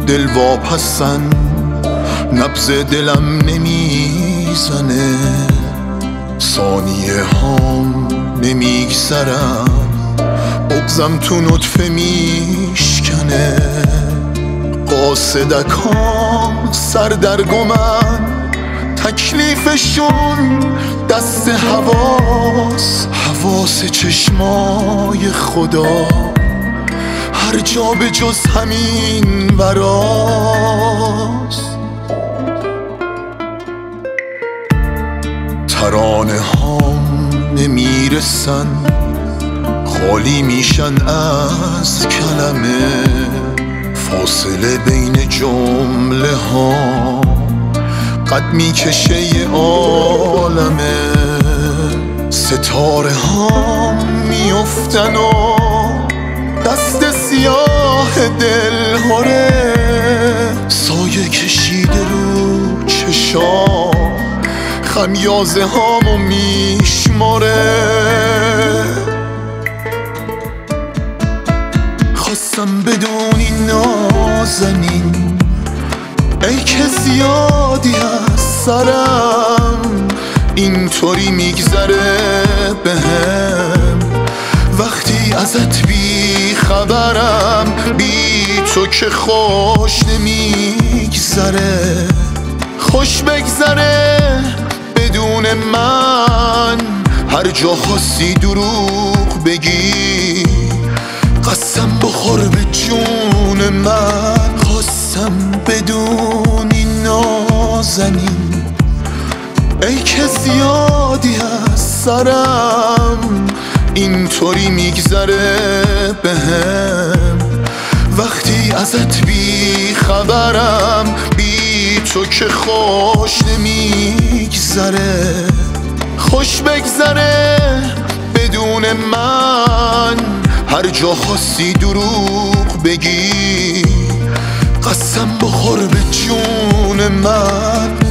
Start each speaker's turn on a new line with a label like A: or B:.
A: دل واپسن، نبض دلم نمیزنه، ثانیه هام نمیگذرم، بغزم تو نطفه میشکنه، قاصدکام سردرگمن، تکلیفشون دست حواس چشمای خدا هر جا به جز همین وراست. ترانه هام نمیرسن، خالی میشن از کلمه، فاصله بین جمله ها قد میکشه یه عالمه، ستاره هام میفتن و دست سیاه دل هره، سایه کشیده رو چشام، خمیازه هامو میشماره. خواستم بدونی نازنین ای که زیادی از سرم، اینطوری میگذره بهم وقتی ازت بی خبرم، بی تو که خوش نمیگذره، خوش بگذره بدون من، هر جا خواستی دروغ بگی قسم بخور به جون من. خواستم بدونی نازنین ای که زیادی از سرم، اینطوری میگذره بهم وقتی ازت بی خبرم، بی تو که خوش نمیگذره، خوش بگذره بدون من، هر جا خواستی دروغ بگی قسم بخور به جون من.